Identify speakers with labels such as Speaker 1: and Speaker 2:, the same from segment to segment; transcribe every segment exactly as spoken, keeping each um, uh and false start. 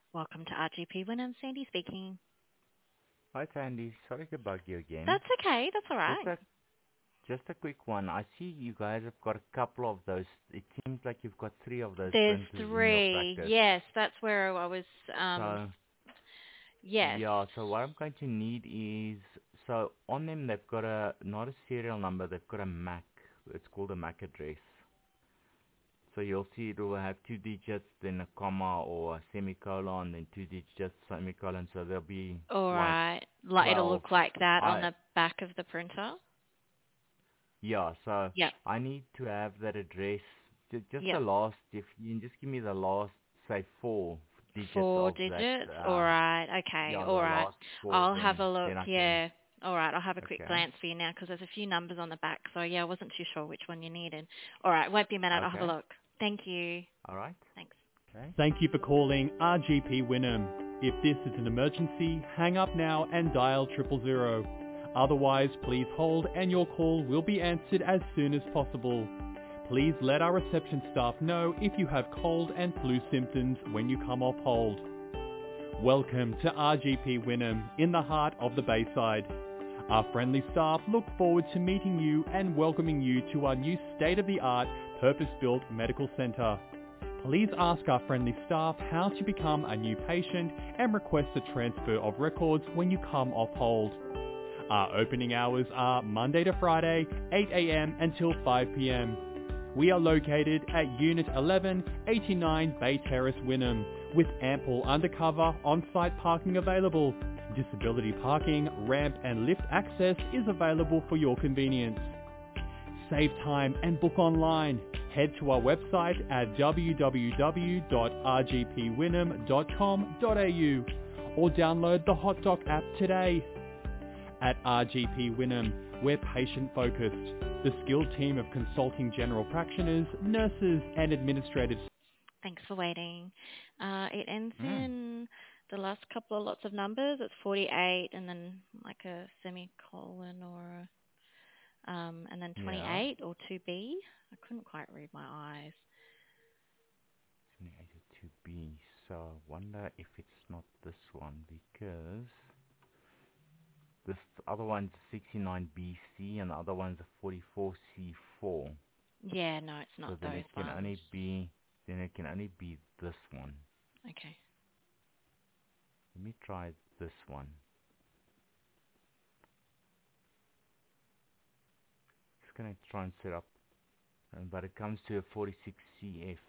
Speaker 1: Welcome to R G P Wynnum. Sandy speaking.
Speaker 2: Hi, Sandy. Sorry to bug you again.
Speaker 1: That's okay. That's all
Speaker 2: Just
Speaker 1: right.
Speaker 2: a just a quick one. I see you guys have got a couple of those. It seems like you've got three of those
Speaker 1: There's
Speaker 2: printers in your
Speaker 1: three.
Speaker 2: practice.
Speaker 1: Yes, that's where I was. Um,
Speaker 2: So
Speaker 1: yes.
Speaker 2: yeah. So what I'm going to need is so on them they've got a not a serial number. They've got a M A C. It's called a M A C address. So you'll see it will have two digits, then a comma or a semicolon, then two digits, semicolon. So there'll be
Speaker 1: All
Speaker 2: like
Speaker 1: right. Like it'll
Speaker 2: twelve.
Speaker 1: look like that on
Speaker 2: I
Speaker 1: the back of the printer.
Speaker 2: Yeah, so
Speaker 1: Yep.
Speaker 2: I need to have that address, ju- just the
Speaker 1: Yep.
Speaker 2: last, if you can just give me the last, say, four digits
Speaker 1: Four
Speaker 2: of that,
Speaker 1: digits. All
Speaker 2: uh,
Speaker 1: right. Okay.
Speaker 2: yeah, the
Speaker 1: All right.
Speaker 2: last four,
Speaker 1: I'll have
Speaker 2: then,
Speaker 1: a look.
Speaker 2: then I can,
Speaker 1: Yeah. All right. I'll have a quick
Speaker 2: okay,
Speaker 1: glance for you now because there's a few numbers on the back. So yeah, I wasn't too sure which one you needed. All right. Won't be a minute. I'll have a
Speaker 2: okay,
Speaker 1: look. Thank you.
Speaker 2: alright,
Speaker 1: Thanks.
Speaker 2: okay.
Speaker 3: Thank you for calling R G P Wynnum. If this is an emergency, hang up now and dial triple zero. Otherwise, please hold and your call will be answered as soon as possible. Please let our reception staff know if you have cold and flu symptoms when you come off hold. Welcome to R G P Wynnum in the heart of the Bayside. Our friendly staff look forward to meeting you and welcoming you to our new state-of-the-art purpose-built medical centre. Please ask our friendly staff how to become a new patient and request a transfer of records when you come off hold. Our opening hours are Monday to Friday, eight a m until five p m. We are located at Unit eleven, eighty-nine Bay Terrace, Wynnum, with ample undercover on-site parking available. Disability parking, ramp and lift access is available for your convenience. Save time and book online. Head to our website at w w w dot r g p wynnum dot com dot a u or download the HotDoc app today. At R G P Wynnum, we're patient-focused. The skilled team of consulting general practitioners, nurses and administrators.
Speaker 1: Thanks for waiting. Uh, it ends
Speaker 2: Mm,
Speaker 1: in the last couple of lots of numbers. It's forty-eight and then like a semicolon or a, um, and then
Speaker 2: yeah,
Speaker 1: twenty-eight or two B. I couldn't quite read my eyes.
Speaker 2: two B, so I wonder if it's not this one, because this other one's sixty-nine B C and the other one's a forty-four C four.
Speaker 1: Yeah, no, it's not
Speaker 2: So then
Speaker 1: those
Speaker 2: it can
Speaker 1: ones.
Speaker 2: only be then it can only be this one.
Speaker 1: Okay.
Speaker 2: Let me try this one. Just gonna try and set up, uh, but it comes to a forty-six C F.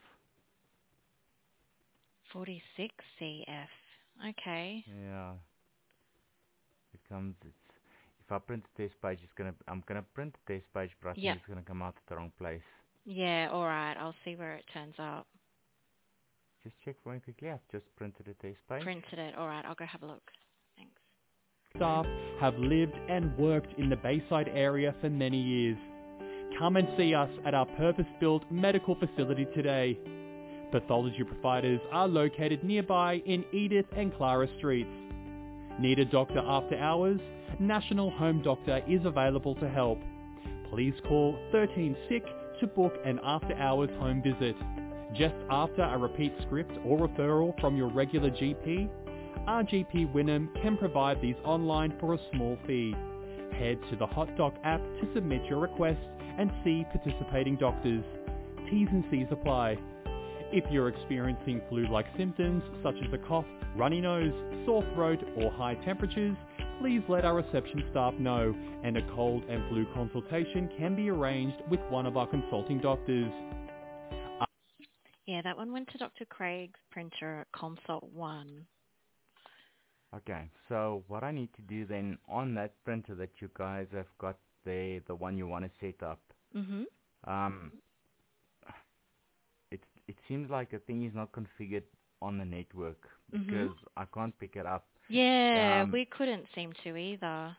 Speaker 1: forty-six C F. Okay.
Speaker 2: Yeah, it comes. It's if I print the test page, it's gonna. I'm gonna print the test page, but I think
Speaker 1: Yep.
Speaker 2: it's gonna come out at the wrong place.
Speaker 1: Yeah, all right. I'll see where it turns up.
Speaker 2: Just check for me quickly. I've just printed a test page.
Speaker 1: Printed it. All right. I'll go have a look. Thanks.
Speaker 3: Staff have lived and worked in the Bayside area for many years. Come and see us at our purpose-built medical facility today. Pathology providers are located nearby in Edith and Clara Streets. Need a doctor after hours? National Home Doctor is available to help. Please call thirteen sick to book an after-hours home visit. Just after a repeat script or referral from your regular G P, R G P Wynnum can provide these online for a small fee. Head to the HotDoc app to submit your request and see participating doctors. T's and C's apply. If you're experiencing flu-like symptoms such as a cough, runny nose, sore throat or high temperatures, please let our reception staff know and a cold and flu consultation can be arranged with one of our consulting doctors.
Speaker 1: Yeah, that one went to Doctor Craig's printer at Consult one.
Speaker 2: Okay, so what I need to do then on that printer that you guys have got there, the one you want to set up,
Speaker 1: Mhm.
Speaker 2: um, it it seems like the thing is not configured on the network
Speaker 1: Mhm.
Speaker 2: because I can't pick it up.
Speaker 1: Yeah,
Speaker 2: Um,
Speaker 1: we couldn't seem to either.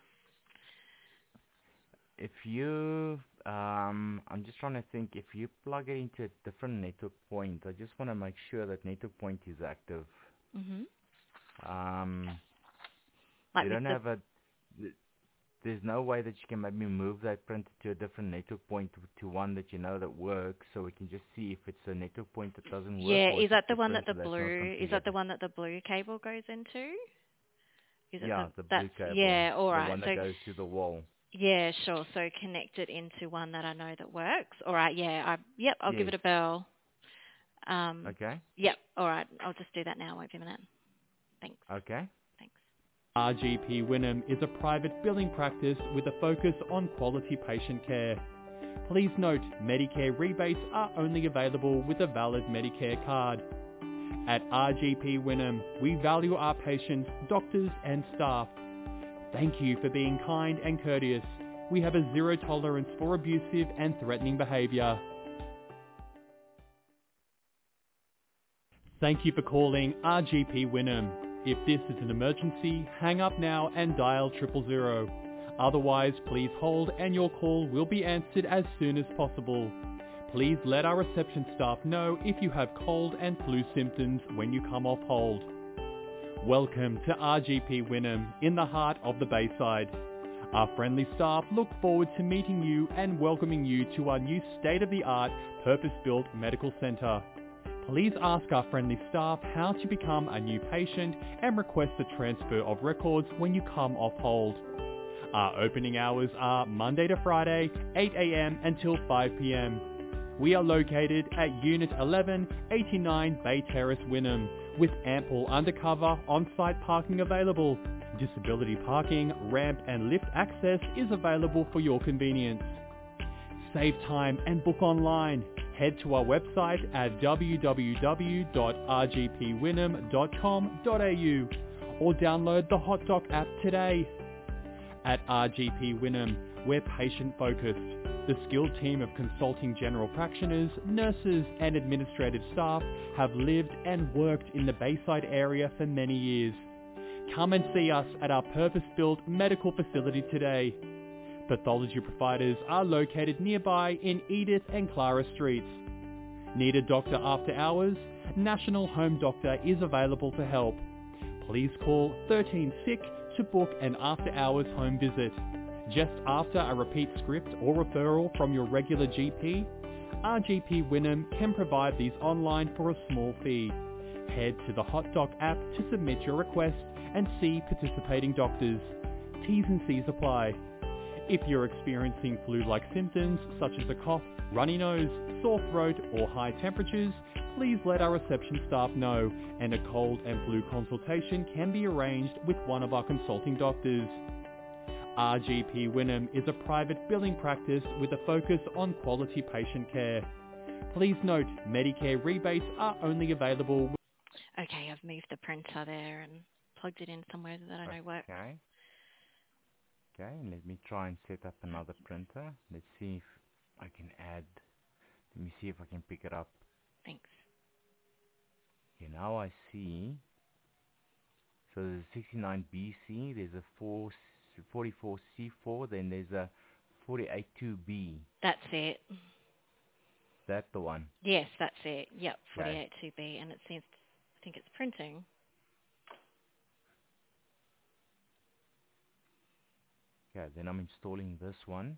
Speaker 2: if you, um, I'm just trying to think, if you plug it into a different network point, I just want to make sure that network point is active.
Speaker 1: Mhm.
Speaker 2: Um, they
Speaker 1: Like with
Speaker 2: don't
Speaker 1: the
Speaker 2: have a, there's no way that you can maybe move that printer to a different network point to, to one that you know that works, so we can just see if it's a network point that doesn't work.
Speaker 1: Yeah,
Speaker 2: or
Speaker 1: is
Speaker 2: if
Speaker 1: that
Speaker 2: it's
Speaker 1: the one that
Speaker 2: printer
Speaker 1: the
Speaker 2: that's not
Speaker 1: blue? Is that
Speaker 2: configured.
Speaker 1: the one that the blue cable goes into? Is it
Speaker 2: Yeah,
Speaker 1: the,
Speaker 2: the blue
Speaker 1: that's
Speaker 2: cable,
Speaker 1: yeah, all
Speaker 2: the
Speaker 1: right.
Speaker 2: one
Speaker 1: So
Speaker 2: that goes to the wall.
Speaker 1: yeah, sure. So connect it into one that I know that works. All right. Yeah. I yep. I'll give
Speaker 2: Yes.
Speaker 1: it a bell. Um.
Speaker 2: Okay.
Speaker 1: Yep. All right. I'll just do that now. Wait a minute. Thanks.
Speaker 2: Okay.
Speaker 1: Thanks.
Speaker 3: R G P Wynnum is a private billing practice with a focus on quality patient care. Please note, Medicare rebates are only available with a valid Medicare card. At R G P Wynnum, we value our patients, doctors and staff. Thank you for being kind and courteous. We have a zero tolerance for abusive and threatening behaviour. Thank you for calling R G P Wynnum. If this is an emergency, hang up now and dial triple zero. Otherwise, please hold and your call will be answered as soon as possible. Please let our reception staff know if you have cold and flu symptoms when you come off hold. Welcome to R G P Wynnum in the heart of the Bayside. Our friendly staff look forward to meeting you and welcoming you to our new state-of-the-art, purpose-built medical centre. Please ask our friendly staff how to become a new patient and request a transfer of records when you come off hold. Our opening hours are Monday to Friday, eight a m until five p m We are located at Unit eleven, eighty-nine Bay Terrace, Wynnum, with ample undercover on-site parking available. Disability parking, ramp and lift access is available for your convenience. Save time and book online. Head to our website at w w w dot r g p wynnum dot com dot a u or download the HotDoc app today. At R G P Wynnum, we're patient-focused. The skilled team of consulting general practitioners, nurses and administrative staff have lived and worked in the Bayside area for many years. Come and see us at our purpose-built medical facility today. Pathology providers are located nearby in Edith and Clara Streets. Need a doctor after hours? National Home Doctor is available to help. Please call thirteen sick to book an after-hours home visit. Just after a repeat script or referral from your regular G P, R G P Wynnum can provide these online for a small fee. Head to the HotDoc app to submit your request and see participating doctors. T's and C's apply. If you're experiencing flu-like symptoms such as a cough, runny nose, sore throat or high temperatures, please let our reception staff know and a cold and flu consultation can be arranged with one of our consulting doctors. R G P Wynnum is a private billing practice with a focus on quality patient care. Please note, Medicare rebates are only available.
Speaker 1: Okay, I've moved the printer there and plugged it in somewhere that I know works.
Speaker 2: Okay. Okay, let me try and set up another printer. Let's see if I can add. Let me see if I can pick it up.
Speaker 1: Thanks.
Speaker 2: Okay, now I see. So there's a sixty-nine B C, there's a forty-four C four, then there's a forty-eight two B.
Speaker 1: That's it.
Speaker 2: That's the one.
Speaker 1: Yes, that's it. Yep,
Speaker 2: Okay.
Speaker 1: forty-eight two B, and it seems, I think it's printing.
Speaker 2: Okay, then I'm installing this one.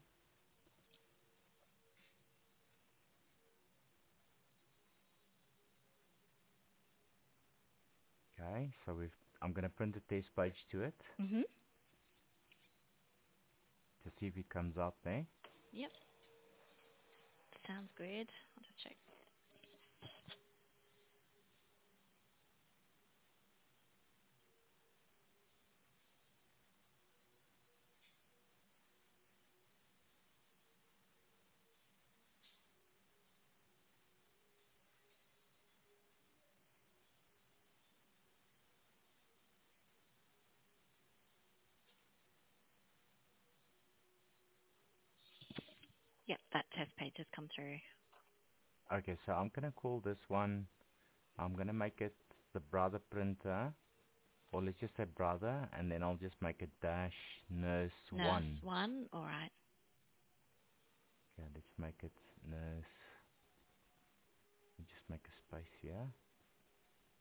Speaker 2: Okay, so we've, I'm going to print a test page to it
Speaker 1: Mhm.
Speaker 2: to see if it comes up there.
Speaker 1: Yep. Sounds good. I'll just check. Yep, that test page has come through.
Speaker 2: Okay, so I'm going to call this one, I'm going to make it the brother printer, or let's just say brother, and then I'll just make it dash nurse,
Speaker 1: Nurse
Speaker 2: one.
Speaker 1: one. All right.
Speaker 2: Okay, let's make it nurse. Just make a space here.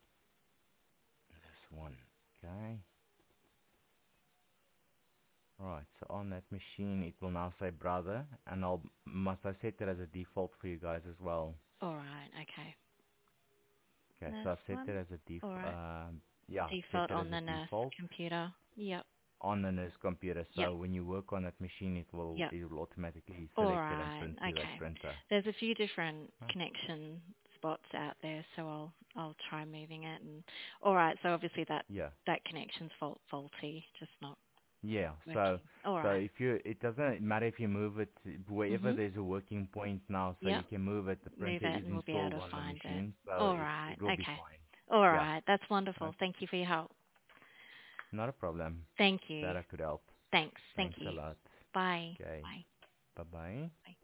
Speaker 2: Nurse one. Okay. Right. Right, so on that machine, it will now say brother, and I'll must I set it as a default for you guys as well?
Speaker 1: All right. Okay.
Speaker 2: Okay,
Speaker 1: Nurse
Speaker 2: so I've set
Speaker 1: one.
Speaker 2: it as a
Speaker 1: All
Speaker 2: default.
Speaker 1: right.
Speaker 2: Um, yeah, set
Speaker 1: Default
Speaker 2: it as
Speaker 1: on
Speaker 2: a
Speaker 1: the nurse
Speaker 2: default
Speaker 1: computer. Yep.
Speaker 2: on the nurse computer.
Speaker 1: Yep.
Speaker 2: So when you work on that machine, it will
Speaker 1: Yep.
Speaker 2: it will automatically
Speaker 1: All
Speaker 2: select it and
Speaker 1: right.
Speaker 2: print to that
Speaker 1: Okay.
Speaker 2: printer.
Speaker 1: There's a few different
Speaker 2: Huh?
Speaker 1: connection spots out there, so I'll I'll try moving it. And all right. So obviously that
Speaker 2: Yeah,
Speaker 1: that connection's fault faulty, just not
Speaker 2: yeah. So
Speaker 1: working. All
Speaker 2: so
Speaker 1: right.
Speaker 2: if you, it doesn't matter if you move it wherever
Speaker 1: Mhm.
Speaker 2: there's a working point now, so you
Speaker 1: Yep.
Speaker 2: can move it. The
Speaker 1: Move
Speaker 2: printer
Speaker 1: it,
Speaker 2: is
Speaker 1: and we'll be able
Speaker 2: installed
Speaker 1: to
Speaker 2: on the
Speaker 1: find it.
Speaker 2: machine, so
Speaker 1: All
Speaker 2: it
Speaker 1: right.
Speaker 2: it will be
Speaker 1: Okay.
Speaker 2: fine.
Speaker 1: All
Speaker 2: Yeah,
Speaker 1: right. That's
Speaker 2: okay.
Speaker 1: wonderful. Thank you for your help.
Speaker 2: Not a problem.
Speaker 1: Thank you.
Speaker 2: Glad I could help.
Speaker 1: Thanks. Thank
Speaker 2: Thanks a
Speaker 1: you.
Speaker 2: lot.
Speaker 1: Bye.
Speaker 2: Okay.
Speaker 1: Bye.
Speaker 2: Bye bye.
Speaker 1: Bye.